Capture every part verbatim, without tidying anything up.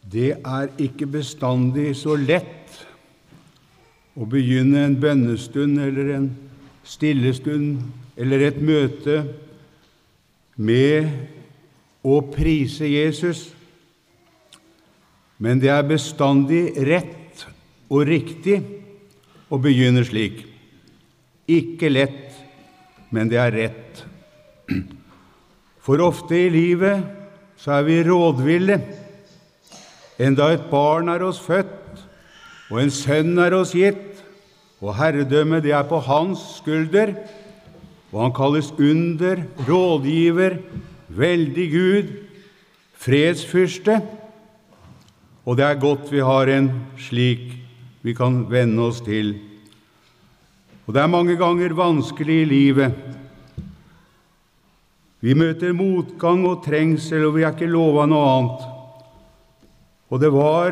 Det er ikke bestandig så lett å begynne en bønnestund eller en stillestund eller et møte med å prise Jesus. Men det er bestandig rett og riktig å begynne slik. Ikke lett, men det er rett. For ofte i livet så er vi rådville. Enda et barn er oss født, og en sønn er oss gitt, og herredømmet det er på hans skulder, og han kalles under, rådgiver, veldig Gud, fredsfyrste, og det er godt vi har en slik vi kan vende oss til. Og det er mange ganger vanskelig i livet. Vi møter motgang og trengsel, og vi er ikke lovet noe annet. Og det var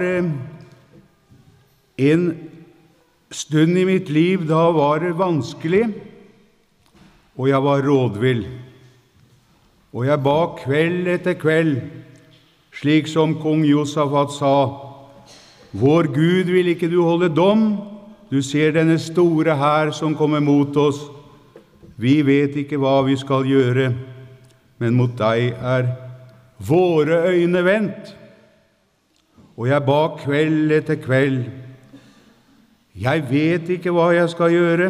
en stund i mitt liv, da var det vanskelig, og jeg var rådvill. Og jeg ba kveld etter kveld, slik som kong Josafat sa, «Vår Gud vil ikke du holde dom, du ser denne store hær som kommer mot oss. Vi vet ikke hva vi skal gjøre, men mot deg er våre øyne vendt.» Og jeg ba kveld etter kveld, «Jeg vet ikke hva jeg skal gjøre,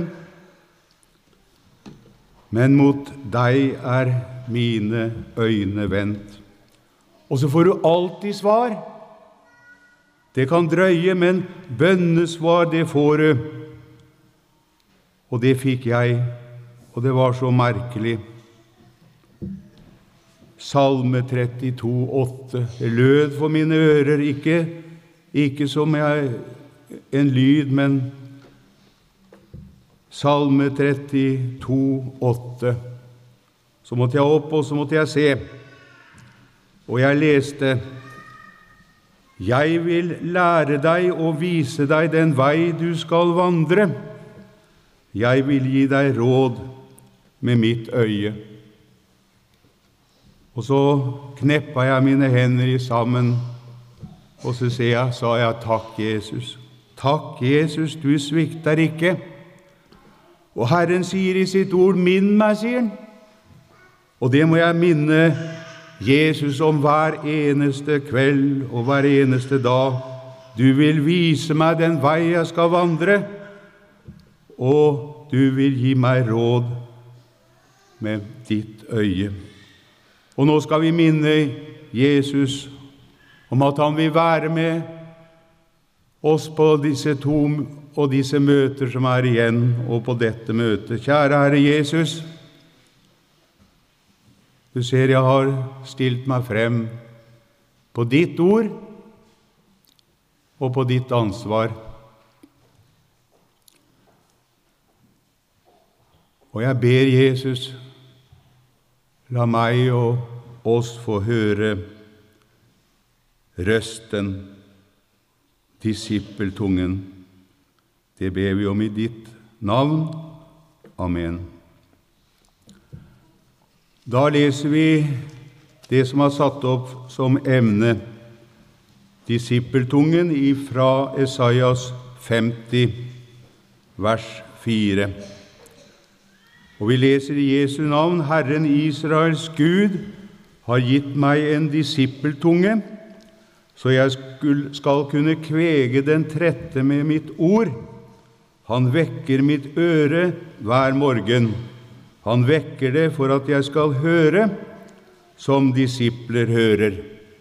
men mot deg er mine øyne vendt.» Og så får du alltid svar. Det kan drøye, men bønnesvar, det får du. Og det fikk jeg, og det var så merkelig. Salme trettito, åtte. Det lød for mine ører, ikke, ikke som jeg, en lyd, men Salme trettito, åtte. Så måtte jeg opp, og så måtte jeg se. Og jeg leste, «Jeg vil lære deg og vise deg den vei du skal vandre. Jeg vil gi deg råd med mitt øye.» Og så kneppet jeg mine hender i sammen, og så sa jeg, sa jeg, «Takk, Jesus. Takk, Jesus, du svikter ikke.» Og Herren sier i sitt ord, «Minn meg», sier han. Og det må jeg minne Jesus om hver eneste kveld og hver eneste dag. Du vil vise meg den vei jeg skal vandre, og du vil gi meg råd med ditt øye. Og nå skal vi minne Jesus om at han vil være med oss på disse to og disse møter som er igjen, og på dette møtet. Kjære Herre Jesus, du ser jeg har stilt meg frem på ditt ord og på ditt ansvar. Og jeg ber Jesus, la meg og oss få høre røsten, disippeltungen. Det ber vi om i ditt navn. Amen. Da leser vi det som er satt opp som emne, disippeltungen fra Esaias femti, vers fire. Og vi leser i Jesu navn, Herren Israels Gud har gitt meg en disippeltunge, så jeg skal kunne kvege den trette med mitt ord. Han vekker mitt øre hver morgen. Han vekker det for at jeg skal høre, som disipler hører.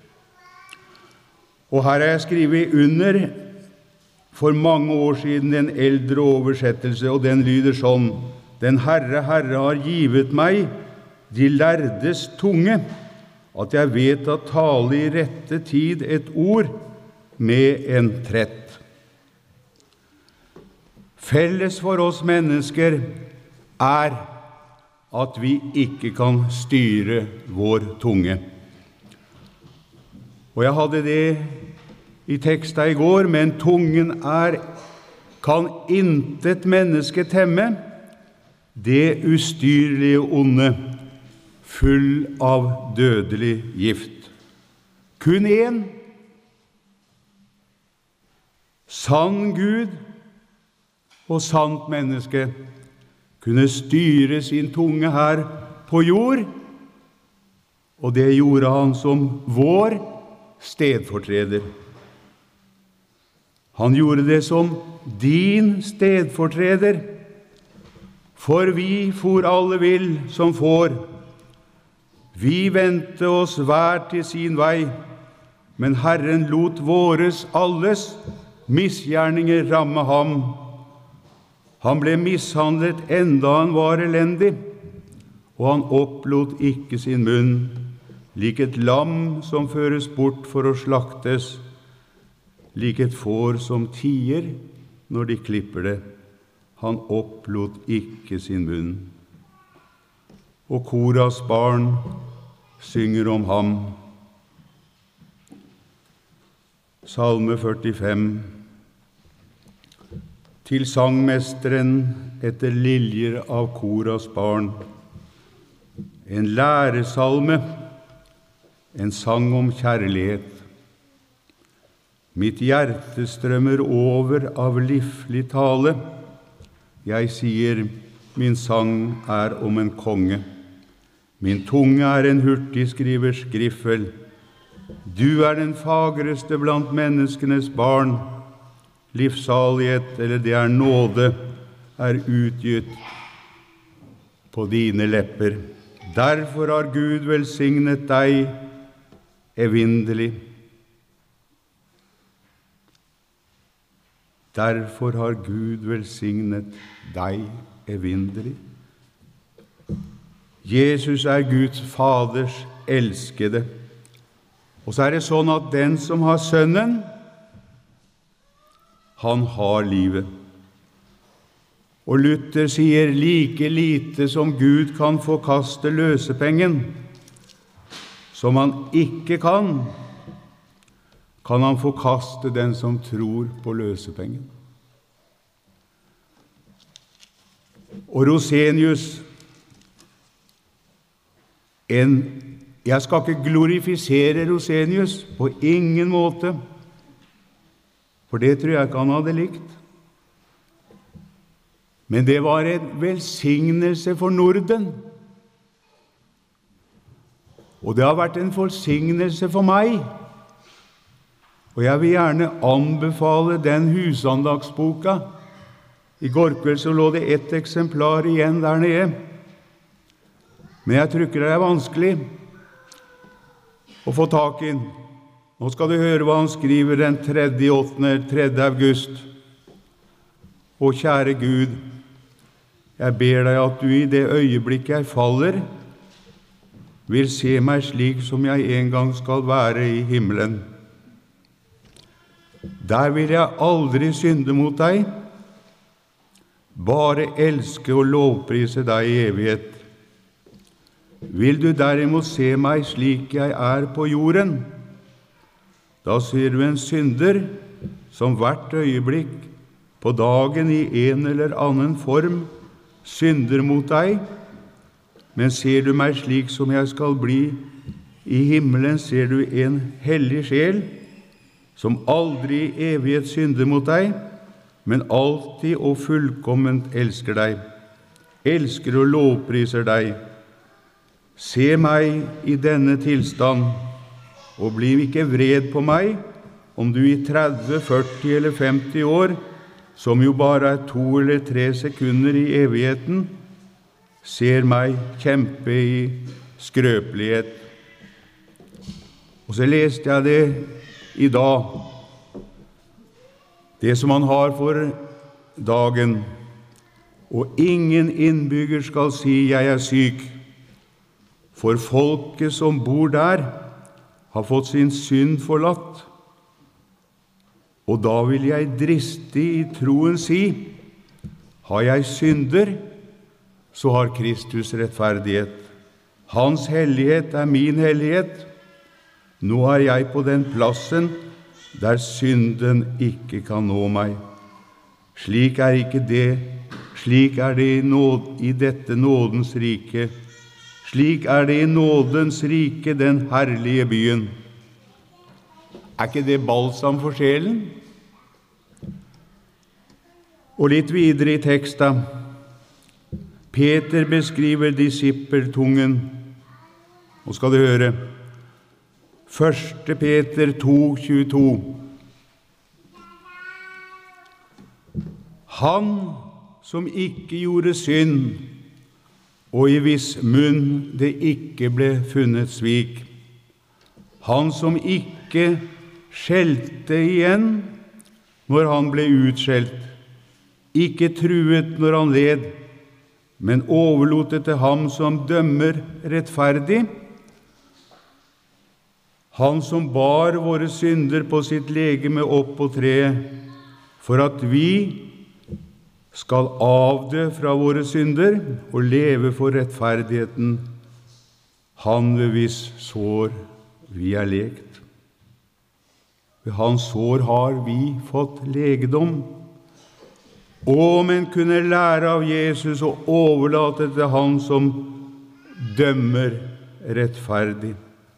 Og her har jeg skrivet under for mange år siden en eldre oversettelse, og den lyder sånn: Den Herre, Herre har givet meg de lærdes tunge, at jeg vet å tale i rette tid et ord med en trett. Felles for oss mennesker er at vi ikke kan styre vår tunge. Og jeg hadde det i teksten i går, men tungen er, kan intet menneske temme, det ustyrlige onde, full av dødelig gift. Kun en, sann Gud og sant menneske, kunne styre sin tunge her på jord, og det gjorde han som vår stedfortreder. Han gjorde det som din stedfortreder, for vi for alle vill som får. Vi vendte oss hver til sin vei, men Herren lot våres alles misgjerninger ramme ham. Han ble mishandlet enda han var elendig, og han opplot ikke sin munn, lik et lam som føres bort for å slaktes, lik et får som tier når de klipper det. Han opplot ikke sin munn. Og Koras barn synger om ham. Salme førtifem. Til sangmesteren etter liljer av Koras barn. En læresalme, en sang om kjærlighet. Mitt hjerte strømmer over av livlig tale. Jeg sier, min sang er om en konge. Min tunge er en hurtig skrivers skriffel. Du er den fagreste blant menneskenes barn. Livsalighet, eller det er nåde, er utgitt på dine lepper. Derfor har Gud velsignet deg evinnelig. Derfor har Gud velsignet deg evinnelig. Jesus er Guds Faders elskede. Og så er det sånn at den som har sønnen, han har livet. Og Luther sier like lite som Gud kan forkaste løsepengen, som han ikke kan, kan han forkaste den som tror på løsepengen. Og Rosenius, en, jeg skal ikke glorifisere Rosenius på ingen måte, for det tror jeg ikke han hadde likt. Men det var en velsignelse for Norden. Og det har vært en velsignelse for meg. Og jeg vil gjerne anbefale den husandagsboka. I går kveld så lå det ett eksemplar igjen der nede. Men jeg tror ikke det er vanskelig å få tak i den. Nå skal du høre hva han skriver den tredje, åttende, tredje august. Å kjære Gud, jeg ber deg at du i det øyeblikk jeg faller, vil se meg slik som jeg en gang skal være i himmelen. Der vil jeg aldri synde mot deg, bare elske og lovprise deg i evighet. Vil du derimot se meg slik jeg er på jorden, da ser du en synder som hvert øyeblikk på dagen i en eller annen form synder mot deg, men ser du meg slik som jeg skal bli i himmelen, ser du en hellig sjel som aldri i evighet synder mot deg, men alltid og fullkomment elsker deg, elsker og lovpriser deg. Se meg i denne tilstand, og bli ikke vred på meg, om du i tretti, førti eller femti år, som jo bare er to eller tre sekunder i evigheten, ser meg kjempe i skrøpelighet. Og så leste jeg det i dag, det som han har for dagen, og ingen innbygger skal si jeg er syk, for folket som bor der har fått sin synd forlatt. Og da vil jeg dristig i troen si, har jeg synder, så har Kristus rettferdighet. Hans hellighet er min hellighet. Nå er jeg på den plassen der synden ikke kan nå meg. Slik er ikke det, slik er det i, nåd, i dette nådens rike. Slik er det i nådens rike, den herlige byen. Er ikke det balsam for sjelen? Og litt videre i teksten, Peter beskriver disippeltungen. Nå skal du høre. Første Peter to tjueto. Han som ikke gjorde synd, og i viss munn det ikke ble funnet svik. Han som ikke skjelte igjen når han ble utskjelt, ikke truet når han led, men overlot det til ham som dømmer rettferdig. Han som bar våre synder på sitt legeme opp på treet, for at vi skal avdø fra våre synder og leve for rettferdigheten, han ved hvis sår vi er lekt. Ved hans sår har vi fått legedom. Og men kunne lære av Jesus og overlate til han som dømmer rettferdig.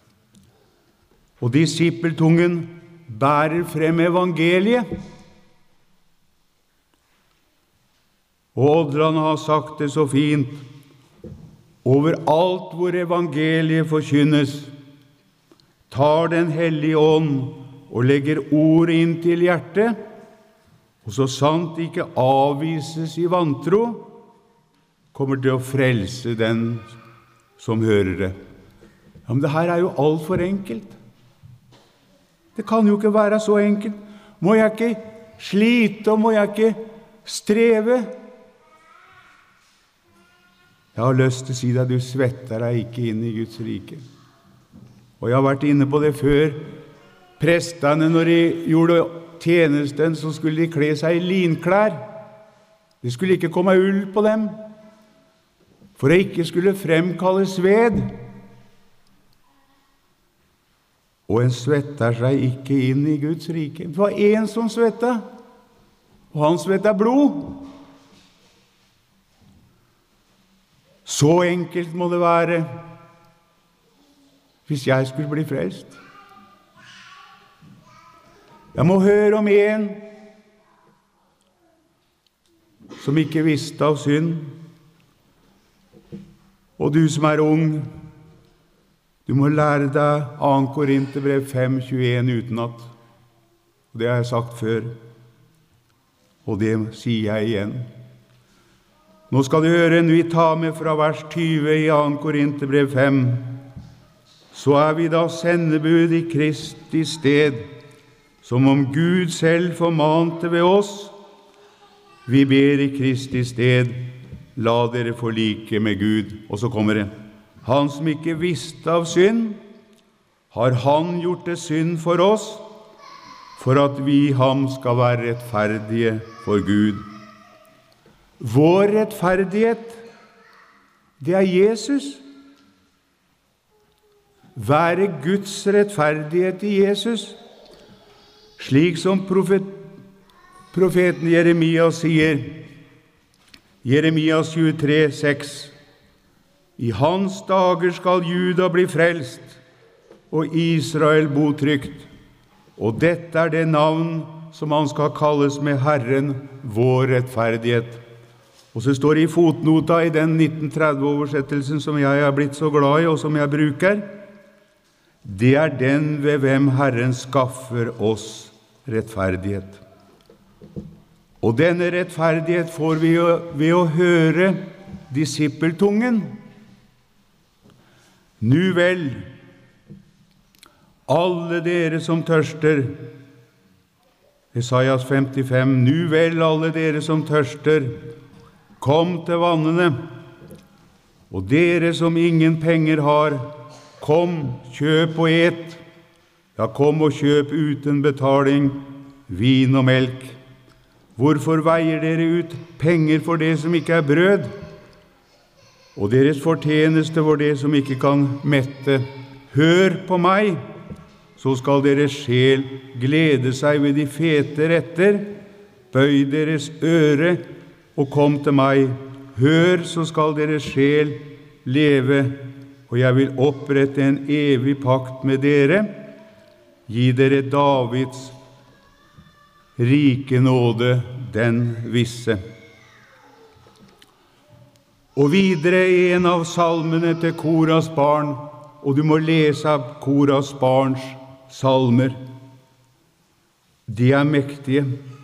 Og disippeltungen bærer frem evangeliet. Og Odland har sagt det så fint. Overalt hvor evangeliet forkynnes, tar den hellige ånd og legger ord inn til hjertet, og så sant ikke avvises i vantro, kommer til å frelse den som hører det. Ja, men det her er jo alt for enkelt. Det kan jo ikke være så enkelt. Må jeg ikke slite, og må jeg ikke streve? Jeg har lyst til å si deg, du svetter deg ikke inn i Guds rike. Og jeg har vært inne på det før. Prestene, når de gjorde tjenesten, så skulle de kle seg i linklær. Det skulle ikke komme ull på dem, for det ikke skulle fremkalle sved. Og en svetter seg ikke inn i Guds rike. Det var en som svettet, og han svettet blod. Så enkelt må det være hvis jeg skulle bli frelst. Jeg må høre om en som ikke visste av synd. Og du som er ung, du må lære deg Andre Korinterbrev fem tjueen utenat. Og det har jeg sagt før, og det sier jeg igjen. Nå skal du høre når vi tar med fra vers tyve i Andre Korinterbrev fem. Så er vi da sendebud i Kristi sted, som om Gud selv formante ved oss. Vi ber i Kristi sted, la dere forlike med Gud. Og så kommer det. Han som ikke visste av synd, har han gjort det synd for oss, for at vi ham skal være rettferdige for Gud. Vår rettferdighet, det er Jesus. Være Guds rettferdighet i Jesus. Slik som profet, profeten Jeremias sier, Jeremias tjuetre seks, i hans dager skal Juda bli frelst, og Israel bo trygt. Og dette er det navn som han skal kalles med Herren, vår rettferdighet. Og så står det i fotnota i den nitten tretti-oversettelsen som jeg er blitt så glad i, og som jeg bruker, det er den ved hvem Herren skaffer oss rettferdighet. Og denne rettferdighet får vi ved å høre disippeltungen. Nu vel, alle dere som tørster, Jesajas femtifem, nu vel alle dere som tørster, kom til vannene, og dere som ingen penger har, kom, kjøp og et. Ja, kom og kjøp uten betaling, vin og melk. Hvorfor veier dere ut penger for det som ikke er brød, og deres fortjeneste for det som ikke kan mette? Hør på meg, så skal deres sjel glede seg ved de fete retter. Bøy deres øre og kom til meg. Hør, så skal deres sjel leve, og jeg vil opprette en evig pakt med dere. Gi dere Davids rike nåde den visse. Og videre en av salmene til Koras barn, og du må lese av Koras barns salmer. De er mektige.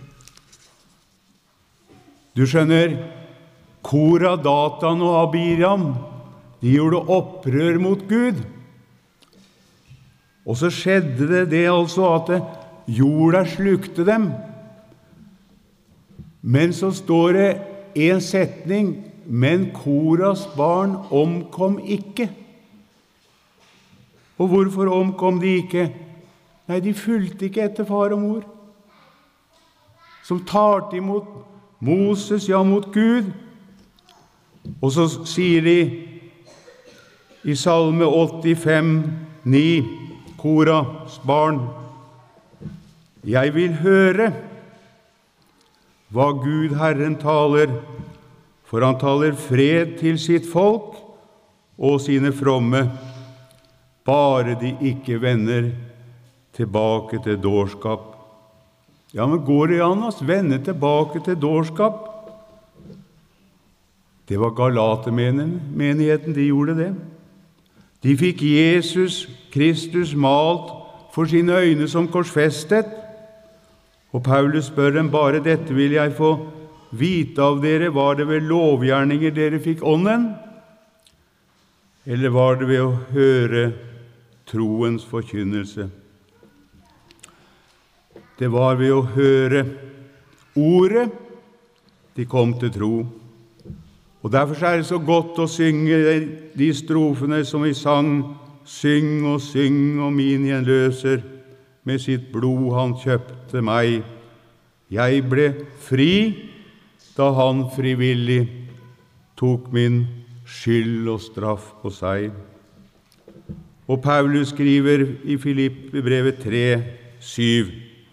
Du skjønner, Kora, Datan og Abiram, de gjorde opprør mot Gud. Og så skjedde det det altså at jorda slukte dem. Men så står det en setning, men Koras barn omkom ikke. Og hvorfor omkom de ikke? Nei, de fulgte ikke etter far og mor, som talte imot Moses, ja, mot Gud. Og så sier de i Salme åttifem, ni, Koras barn, jeg vil høre hva Gud Herren taler, for han taler fred til sitt folk og sine fromme, bare de ikke vender tilbake til dårskap. Ja, men går det an å vende tilbake til dårskap? Det var Galatermenigheten, de gjorde det. De fikk Jesus Kristus malt for sine øyne som korsfestet, og Paulus spør dem, bare dette vil jeg få vite av dere, var det ved lovgjerninger dere fikk ånden, eller var det ved å høre troens forkynnelse? Det var ved å høre ordet de kom til tro. Og derfor er det så godt å synge de strofene som vi sang, syng og syng og min gjenløser, med sitt blod han kjøpte meg. Jeg ble fri da han frivillig tok min skyld og straff på seg. Og Paulus skriver i Filippibrevet tre, syv,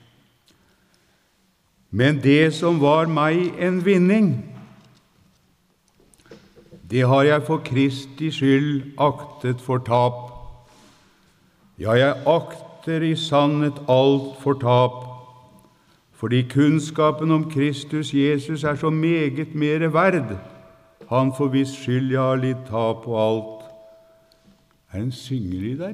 men det som var meg en vinning, det har jeg for Kristi skyld aktet for tap. Ja, jeg akter i sannhet alt for tap, fordi kunnskapen om Kristus Jesus er så meget mere verd. Han for viss skyld jeg har litt tap på alt. Er en syngelig der?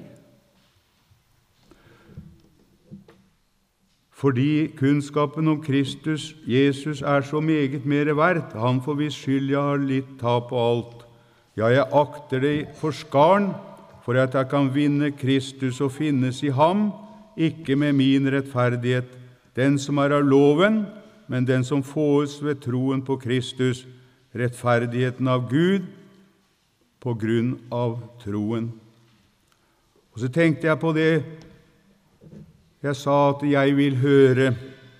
Fordi kunnskapen om Kristus Jesus er så meget mere verdt, han for viss skyld jeg har litt tap på alt. Ja, jeg akter det for skarn, for at jeg kan vinne Kristus og finnes i ham, ikke med min rettferdighet, den som er av loven, men den som fås ved troen på Kristus, rettferdigheten av Gud, på grunn av troen. Og så tenkte jeg på det, jeg sa at jeg vil høre.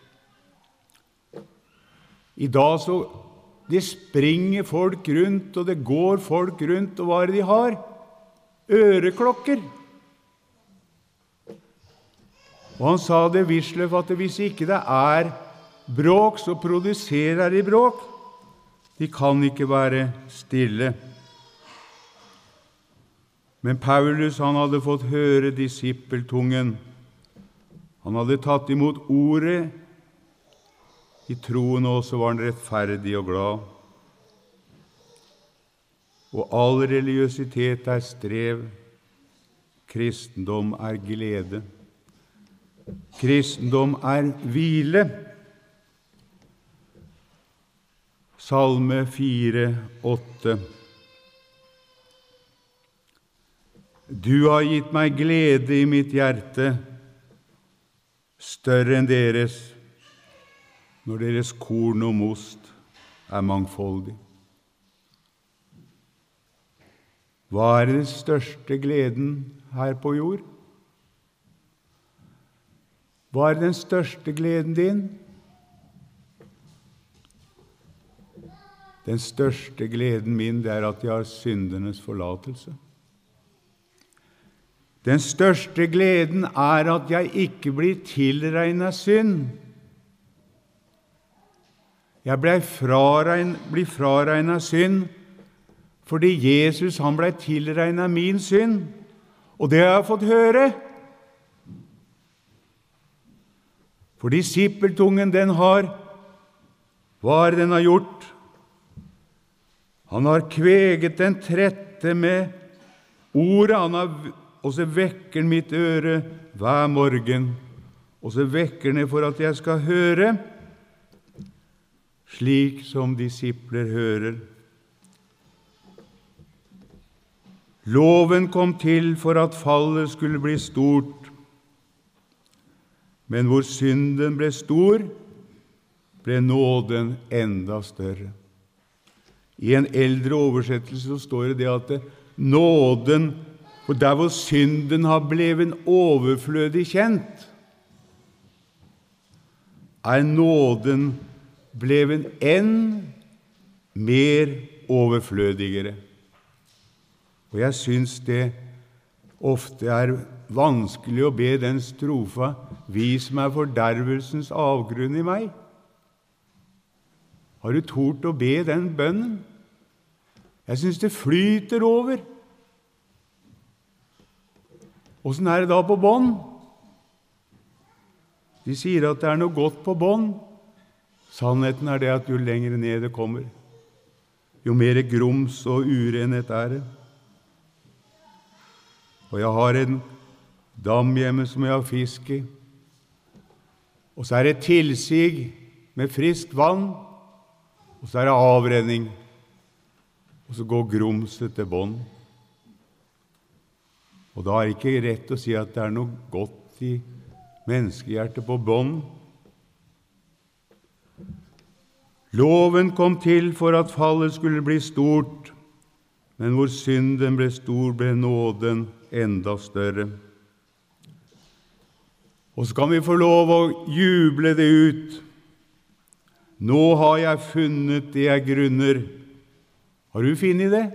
I dag så, det springer folk rundt, og det går folk rundt, og hva er det de har? Øreklokker. Og han sa det, Wisløff, at hvis ikke det er bråk, så produserer de bråk. De kan ikke være stille. Men Paulus, han hadde fått høre disippeltungen. Han hadde tatt imot ordet i troen, og så var han rettferdig og glad. Og all religiøsitet er strev, kristendom er glede. Kristendom er hvile. Salme fire, åtte. Du har gitt meg glede i mitt hjerte, større enn deres, når deres korn og most er mangfoldig. Hva er den største gleden her på jord? Hva er den største gleden din? Den største gleden min, det er at jeg har syndernes forlatelse. Den største gleden er at jeg ikke blir tilregnet synd. Jeg ble fraregn, blir fraregnet synd, fordi Jesus han ble tilregnet min synd, og det har jeg fått høre. For disippeltungen den har, hva er det den har gjort? Han har kveget den trette med ordet, han har, og så vekker han mitt øre hver morgen, og så vekker han det for at jeg skal høre, slik som disipler hører. Loven kom til for at fallet skulle bli stort, men hvor synden ble stor, ble nåden enda større. I en eldre oversettelse så står det at nåden, for der hvor synden har blevet overflødig kjent, er nåden blevet enn mer overflødigere. Og jeg synes det ofte er vanskelig å be den strofa, vis meg fordervelsens avgrunn i meg. Har du tort å be den bønnen? Jeg synes det flyter over. Hvordan er det da på bånd? De sier at det er noe godt på bånd. Sannheten er det at jo lenger ned det kommer, jo mer grums og urenhet er det. Og jeg har en dam hjemme som jeg har fisk i, og så er det tilsig med friskt vann, og så er det avrenning, og så går grumset til bånd. Og da er det ikke rett å si at det er noe godt i menneskehjertet på bånd. Loven kom til for at fallet skulle bli stort, men hvor synden ble stor, ble nåden enda større. Og så kan vi få lov å juble det ut. Nå har jeg funnet det jeg grunner. Har du funnet det?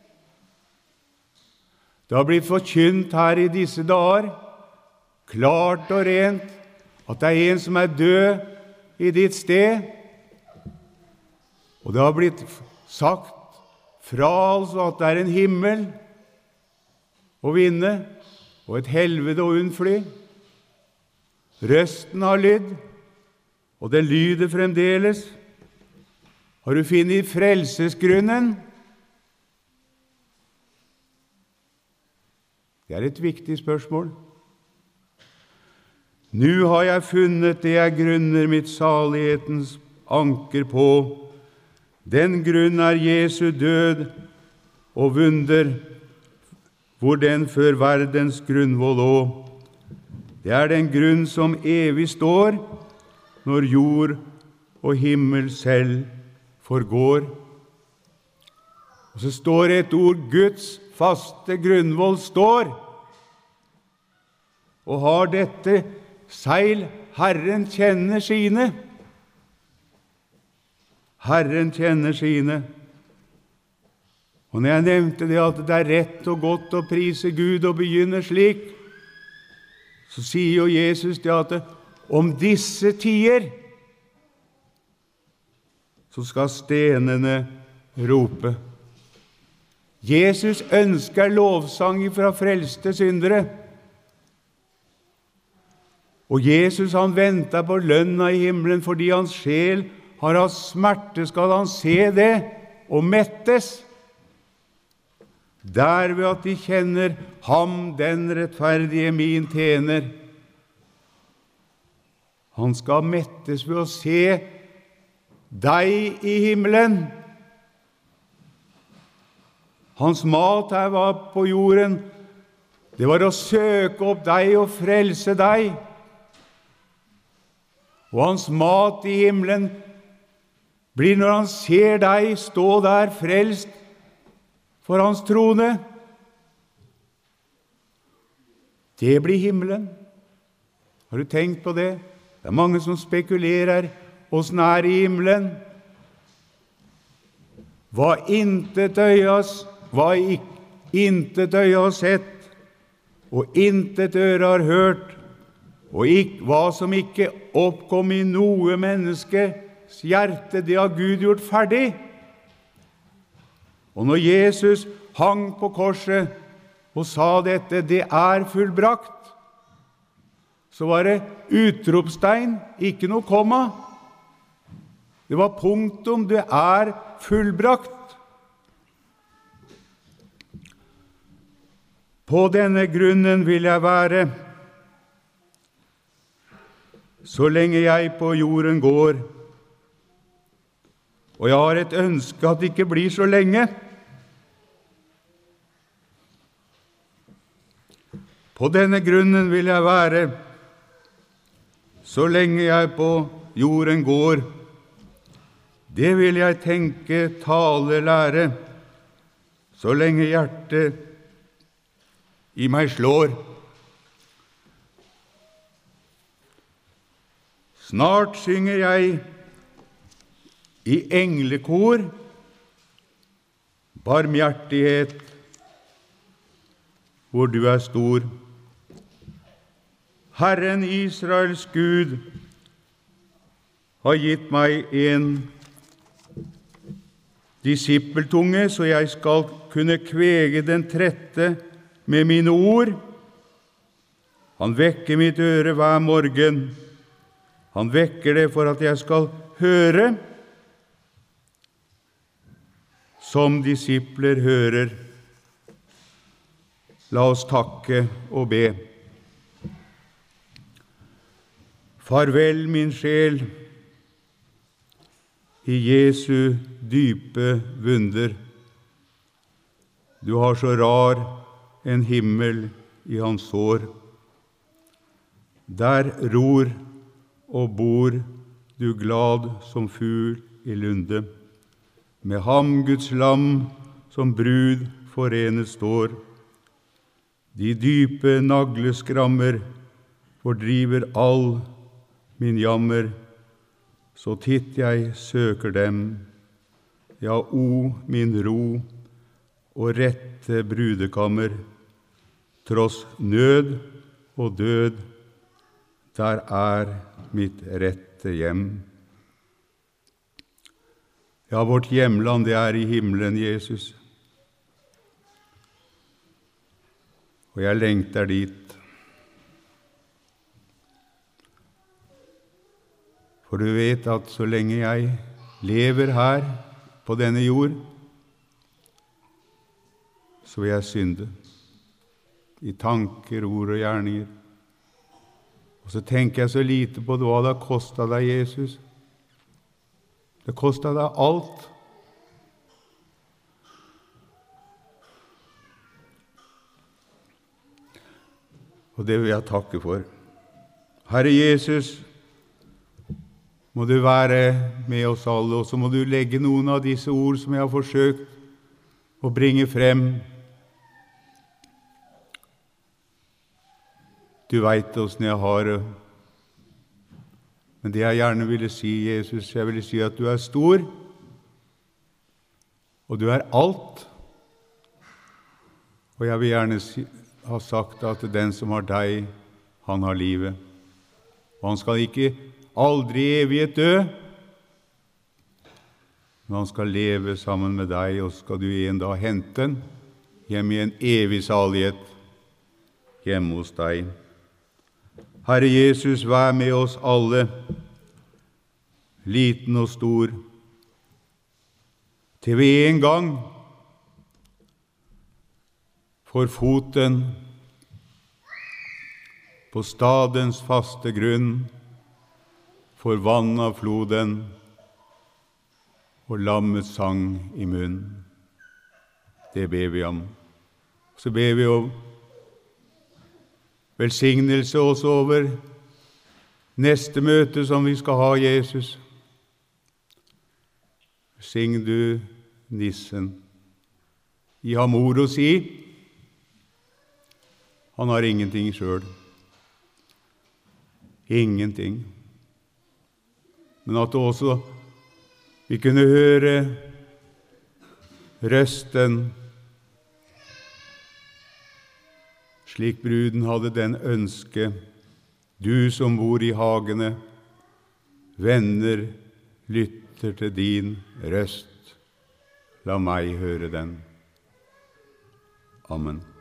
Det har blitt forkynt her i disse dager, klart og rent, at det er en som er død i ditt sted. Og det har blitt sagt fra altså at det er en himmel å vinne, og et helvete å unnfly. Røsten har lydd, og den lyder fremdeles. Har du funnet frelsesgrunnen? Det er et viktig spørsmål. Nå har jeg funnet det jeg grunner mitt salighetens anker på. Den grunn er Jesu død og vunder, hvor den før verdens grunnvoll lå. Det er den grunn som evig står, når jord og himmel selv forgår. Og så står et ord, Guds faste grunnvoll står, og har dette seil, Herren kjenner sine. Herren kjenner sine. Og når jeg nevnte det at det er rett og godt å prise Gud og begynne slik, så sier jo Jesus det at om disse tider så skal stenene rope. Jesus ønsker lovsang fra frelste syndere. Og Jesus han venter på lønna i himmelen, fordi hans sjel har hatt smerte, skal han se det og mettes. Derved at de kjenner ham, den rettferdige min tjener. Han skal mettes ved å se deg i himmelen. Hans mat her var på jorden, det var å søke opp deg og frelse deg. Og hans mat i himmelen blir når han ser deg stå der frelst for hans trone. Det blir himmelen. Har du tenkt på det? Det er mange som spekulerer hvordan er i himmelen. Hva intet øyas, hva intet øye har sett, og intet øre har hørt, og ikk, hva som ikke oppkom i noe menneskes hjerte, det har Gud gjort ferdig. Og når Jesus hang på korset og sa dette, det er fullbrakt, så var det utropstegn, ikke noe komma. Det var punktum, det er fullbrakt. På denne grunnen vil jeg være, så lenge jeg på jorden går. Og jeg har et ønske at det ikke blir så lenge. På denne grunnen vil jeg være, så lenge jeg på jorden går. Det vil jeg tenke, tale, lære, så lenge hjertet i meg slår. Snart synger jeg i englekor, barmhjertighet, hvor du er stor. Herren Israels Gud har gitt meg en disippeltunge, så jeg skal kunne kvege den trette med mine ord. Han vekker mitt øre hver morgen. Han vekker det for at jeg skal høre, som disipler hører. La oss takke og be. Farvel, min sjel, i Jesu dype vunder. Du har så rar en himmel i hans sår. Der ror og bor du glad som fugl i lunde. Med ham Guds lam som brud forenet står. De dype nagleskrammer fordriver all min jammer, så titt jeg søker dem. Ja, o min ro og rette brudekammer, tross nød og død, der er mitt rette hjem. Ja, vårt hjemland, det er i himmelen, Jesus. Og jeg lengter dit. For du vet at så lenge jeg lever her på denne jord, så vil jeg synde i tanker, ord og gjerninger. Og så tenker jeg så lite på hva det har kostet deg, Jesus. Det kostet deg alt. Og det vil jeg takke for. Herre Jesus, må du være med oss alle, og så må du legge noen av disse ord som jeg har forsøkt å bringe frem. Du vet hvordan jeg har det. Men det jeg gjerne ville si, Jesus, jeg ville si at du er stor, og du er alt. Og jeg vil gjerne si, ha sagt at den som har deg, han har livet. Og han skal ikke aldri i evighet dø, men han skal leve sammen med deg, og skal du en dag hente den hjem i en evig salighet hjemme hos deg. Herre Jesus, vær med oss alle, liten og stor, til vi en gang får foten på stadens faste grunn, for vann av floden og lammets sang i munn. Det ber vi om. Så ber vi om velsignelse også over neste møte som vi skal ha, Jesus. Sign du nissen. Gi ham ord å si. Han har ingenting selv. Ingenting. Men at også vi kunne høre røsten, slik bruden hadde den ønske. Du som bor i hagene, venner, lytter til din røst. La meg høre den. Amen.